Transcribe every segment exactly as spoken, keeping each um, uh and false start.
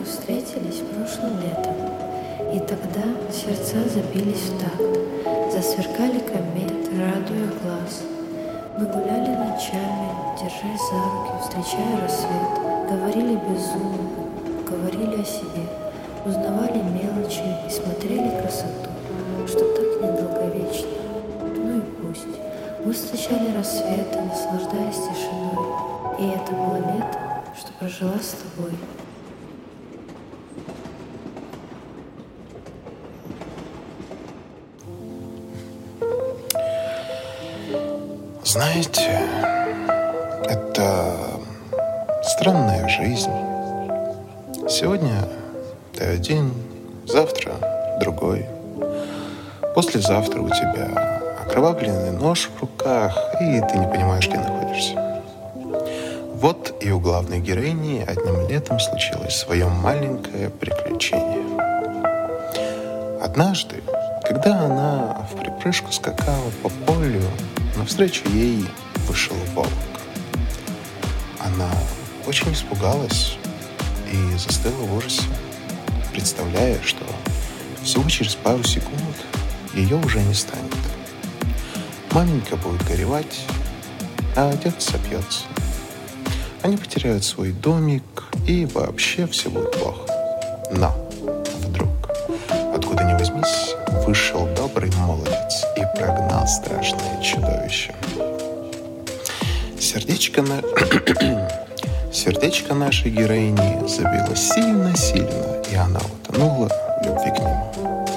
встретились прошлым летом, и тогда сердца забились в такт, засверкали кометы, радуя глаз. Мы гуляли ночами, держась за руки, встречая рассвет, говорили без умолку, говорили о себе, узнавали мелочи и смотрели красоту, что так недолговечно. Ну и пусть. Мы встречали рассветы, наслаждаясь тишиной, и это было лето, что прожила с тобой. Знаете, это странная жизнь. Сегодня ты один, завтра другой. Послезавтра у тебя окровавленный нож в руках, и ты не понимаешь, где находишься. Вот и у главной героини одним летом случилось свое маленькое приключение. Однажды, когда она в припрыжку скакала по полю, навстречу ей вышел волк. Она очень испугалась и застыла в ужасе, представляя, что всего через пару секунд ее уже не станет. Маменька будет горевать, а отец сопьется. Они потеряют свой домик, и вообще все будет плохо. Но вдруг, откуда ни возьмись, вышел добрый молодец и прогнал страшное чудовище. Сердечко, на... Сердечко нашей героини забилось сильно-сильно, и она утонула в любви к нему.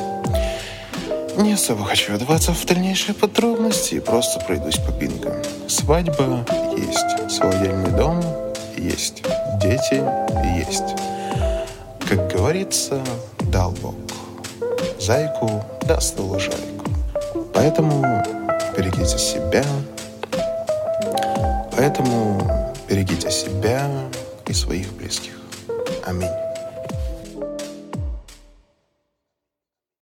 Не особо хочу вдаваться в дальнейшие подробности и просто пройдусь по пинкам. Свадьба есть, свой отдельный дом есть, дети есть. Как говорится, дал Бог зайку, даст лужайку. Поэтому берегите себя, поэтому берегите себя и своих близких. Аминь.